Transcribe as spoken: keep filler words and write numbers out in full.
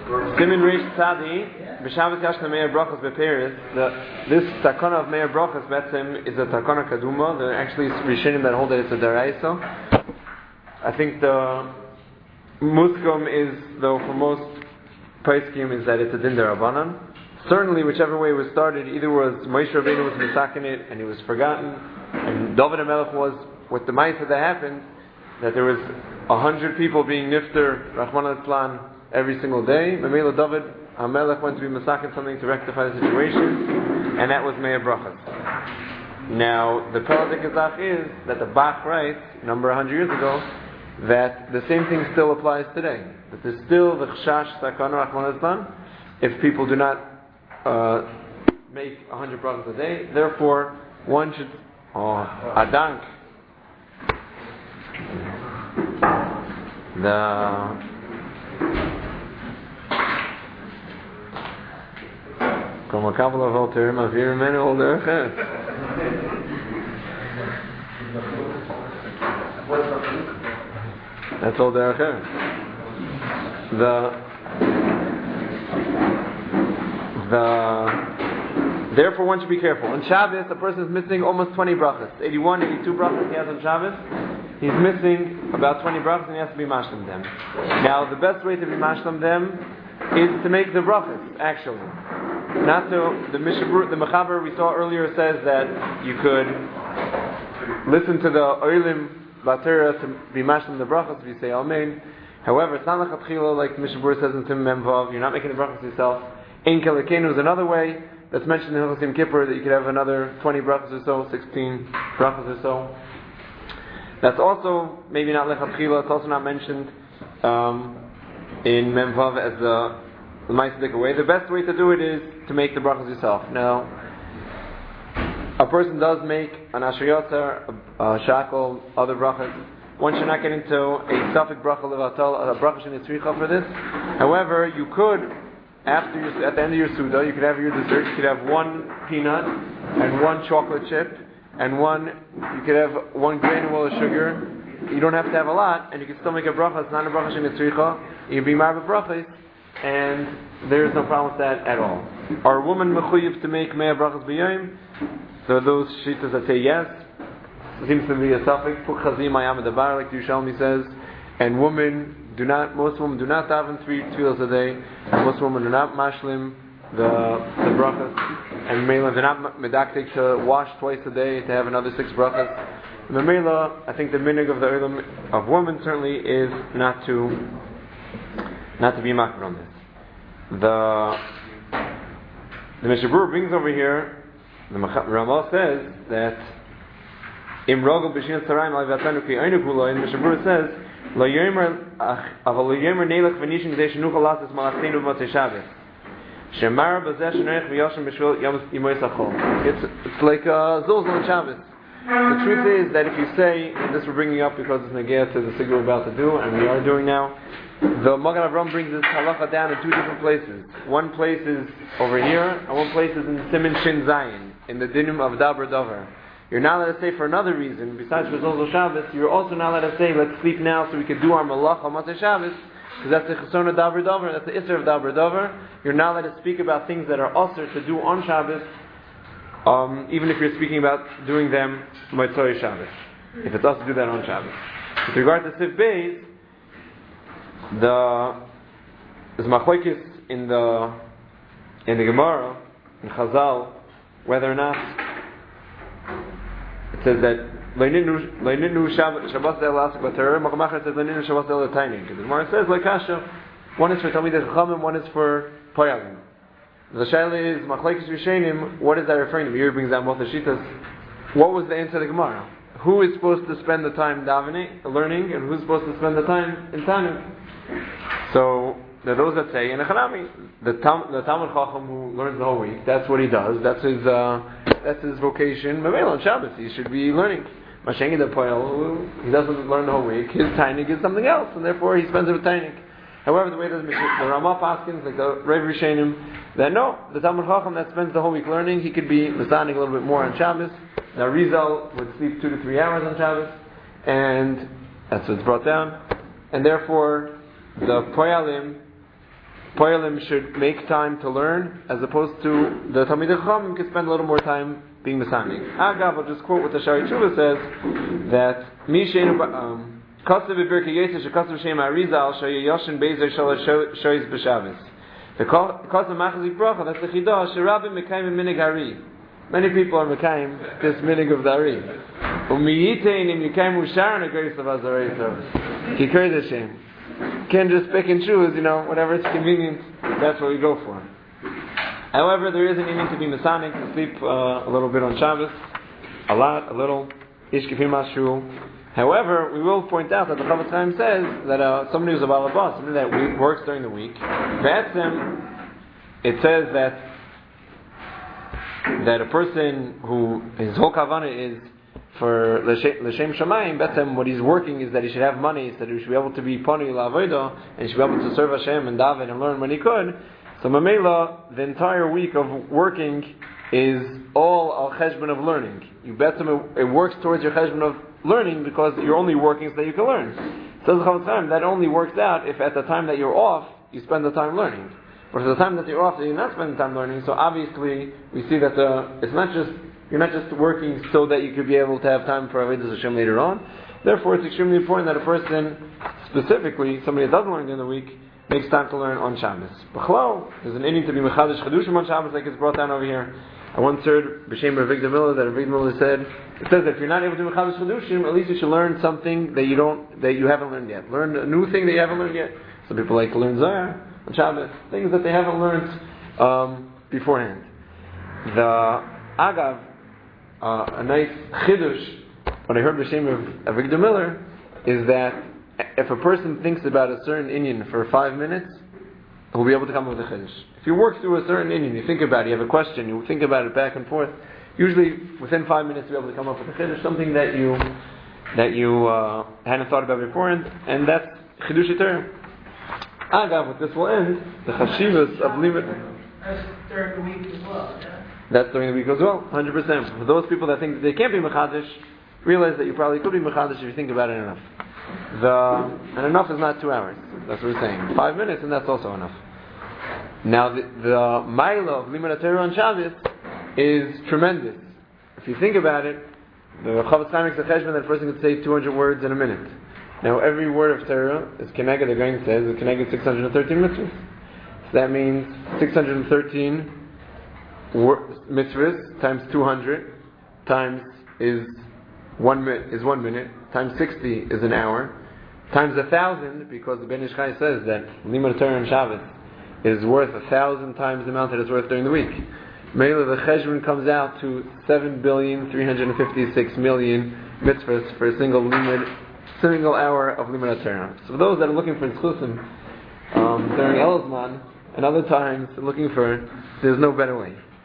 Simin Reish Tzadi, B'Shabbos Yashna Meir Brachos Beperis. This takana of Meir Brachos Betzim is a takana kaduma. There are actually Rishonim that hold that it's a daraisa. I think the muskum is, though, for most poskim, is that it's a din derabanan. Certainly, whichever way it was started, either was Moshe Rabbeinu was misakin it and he was forgotten, and David HaMelech was, with the ma'aseh that happened, that there was a hundred people being nifter, Rahman al-Islam, every single day. Mamela David HaMelech went to be misakin something to rectify the situation, and that was Meir Brachas. Now, the Peladik Azach is that the Bach writes, number one hundred years ago, that the same thing still applies today. That there's still the Chshash Sakana Rahman al-Islam if people do not uh, make one hundred brachas a day. Therefore, one should... Oh, Adank. The... Kom a couple of alter, maar vier men older. That's all there. The the therefore one should be careful. On Shabbos, a person is missing almost twenty brachas. eighty-one, eighty-two brachas he has on Shabbos. He's missing about twenty brachas and he has to be mashlim them. Now, the best way to be mashlim them is to make the brachas, actually. Not to, the Mishabur, the Mechaber we saw earlier says that you could listen to the Oilim Batera to be mashlim the brachas if you say Amen. However, it's not like Chatchila, like Mishabur says in Tim Memvav, you're not making the brachas yourself. Ein Kelekenu is another way that's mentioned in Hilchos Yom Kippur, that you could have another twenty brachas or so, sixteen brachas or so. That's also maybe not lechatchila. It's also not mentioned um, in Memvav as the the ma'aseh way. The best way to do it is to make the brachas yourself. Now, a person does make an asher yotzar, a, a shackle, other brachas. One should not get into a safek bracha levatal, a bracha shenitzricha for this. However, you could, after your, at the end of your suda, you could have your dessert. You could have one peanut and one chocolate chip. And one, you could have one granule of sugar. You don't have to have a lot, and you can still make a bracha. It's not a bracha shenitzricha. You can be marba brachas, and there is no problem with that at all. Are women mechuyev to make mea brachas b'yom? So those shitas that say yes, it seems to be a suffix. Puk chazim ayam adabar, like the Yerushalmi says. And women do not. Most women do not daven three tefillos a day, and most women do not mashlim the the brachas. And Mela, they're not medaktik to wash twice a day to have another six brachas. The Mela, I think the minig of the Olam of women certainly is not to not to be makar on this. The the Mishabur brings over here, the Ramah says that Im Rogel B'Shin Tzarayim Al Vatanu Ki Einu Kula, and the Mishabur says Lo Yomer Aval Lo Yomer Neilach V'Nishin K'dei Shenuchal Lasis Malachseinu B'Motzei Shabbos. It's, it's like a zolzol on Shabbos. The truth is that if you say, and this we're bringing up because it's negea to the sigur we're about to do, and we are doing now, the Magen Avram brings this halacha down in two different places. One place is over here, and one place is in Simin Shin Zayin, in the dinim of Daber Dover. You're not allowed to say for another reason, besides for zolzol Shabbos, you're also not allowed to say, let's sleep now so we can do our malach on Motzei Shabbos, because that's the chesona davar davar, that's the isser of davar davar. You're not allowed to speak about things that are usher to do on Shabbos, um, even if you're speaking about doing them Motzei Shabbos. If it's us to do that on Shabbos. With regard to Sif Beis, the there's machlokes in the in the Gemara in Chazal whether or not it says that Leininu Shabbos El Asik Bater, Makamachar says Leininu Shabbos El Taining. The Gemara says like Kasha, one is for Talmidei Chachamim, one is for Poyalim. The Shaila is Machlekes Rishonim. What is that referring to? Here brings down both the shitas. What was the answer of the Gemara? Who is supposed to spend the time davening, learning, and who's supposed to spend the time in Tanuk? So there are those that say in a Chanami, the Tam, the Talmud Chacham who learns the whole week, that's what he does. That's his uh, that's his vocation. Mamel on Shabbos, he should be learning. Mashengi the Poel, he doesn't learn the whole week. His Tainik is something else, and therefore he spends it with Tainik. However, the way the, the Ramah Paskins, like the Rav Rishonim, that no, the Talmud Chacham that spends the whole week learning, he could be masaning a little bit more on Shabbos. Now Rizal would sleep two to three hours on Shabbos, and that's what's brought down. And therefore, the Poyalim, Poyalim should make time to learn, as opposed to the Talmidei Chachamim could spend a little more time being Mesanig. Agav, I'll just quote what the Shari Tshuva says, that Mi Sheinu um Kasav B'Birkei Yosef Shekasav Shem Arizal Shayoshin Bezer Shalosh Shoyz B'Shabbos. The Kasav Machazik Bracha, that's the Chidah, Sherabim Mekayim Minig Hari. Many people are Mekayim this Minig of the Hari. Umiyitein Im Yekayim Usharan Agreis of Azarei So Kikir Hashem. Can't just pick and choose, you know, whatever is convenient, that's what we go for. However, there is an inning to be Masonic, to sleep uh, a little bit on Shabbos, a lot, a little, Ish Kifim Mashu. However, we will point out that the Chofetz Chaim says that uh, somebody who's a balabas, somebody that works during the week, Be'etzem, it says that that a person who, his whole kavanah is for l'shem shamayim, Be'etzem, what he's working is that he should have money, so that he should be able to be poni la'avodah, and he should be able to serve Hashem and daven and learn when he could. So Mamela, the entire week of working is all al cheshbon of learning. You Be'etzem, it works towards your cheshbon of learning because you're only working so that you can learn. Says the Chofetz Chaim, that only works out if at the time that you're off, you spend the time learning. But at the time that you're off, you're not spending time learning. So obviously, we see that the, it's not just you're not just working so that you could be able to have time for Avodas Hashem later on. Therefore, it's extremely important that a person, specifically somebody that doesn't learn during the week, makes time to learn on Shabbos. B'chlal, there's an inning to be mechadish chedushim on Shabbos, like it's brought down over here. I once heard b'shem Rav Avigdor Miller that Rav Avigdor Miller said, it says that if you're not able to do mechadish chedushim, at least you should learn something that you don't, that you haven't learned yet. Learn a new thing that you haven't learned yet. Some people like to learn Zohar on Shabbos, things that they haven't learned um, beforehand. The Agav, uh, a nice chidush, what I heard b'shem Rav Avigdor Miller, is that if a person thinks about a certain inyan for five minutes, he'll be able to come up with a chiddush. If you work through a certain inyan, you think about it, you have a question, you think about it back and forth, usually within five minutes you'll be able to come up with a chiddush, something that you that you uh, hadn't thought about beforehand, and that's chiddush Torah. Agav, with this will end, the chashivas of limit. That's during the week as well, yeah? That's during the week as well, one hundred percent. For those people that think that they can't be mechadish, realize that you probably could be mechadish if you think about it enough. The, and enough is not two hours. That's what we're saying. Five minutes, and that's also enough. Now, the, the Maila of Limud Torah on Shabbos is tremendous. If you think about it, the Chofetz Chaim makes a cheshbon that a person could say two hundred words in a minute. Now, every word of Torah is Keneged, the Gaon says, is Keneged six hundred thirteen mitzvahs. So that means six hundred thirteen wor- mitzvahs times two hundred times is one minute, is one minute, times sixty is an hour, times a thousand, because the Ben Ish Chai says that Limud Torah on Shabbos is worth a thousand times the amount that it's worth during the week. Mainly the cheshbon comes out to seven billion three hundred fifty-six million mitzvahs for a single limud, single hour of Limud Torah. So for those that are looking for tzchusim um, during Elazman and other times looking for, there's no better way.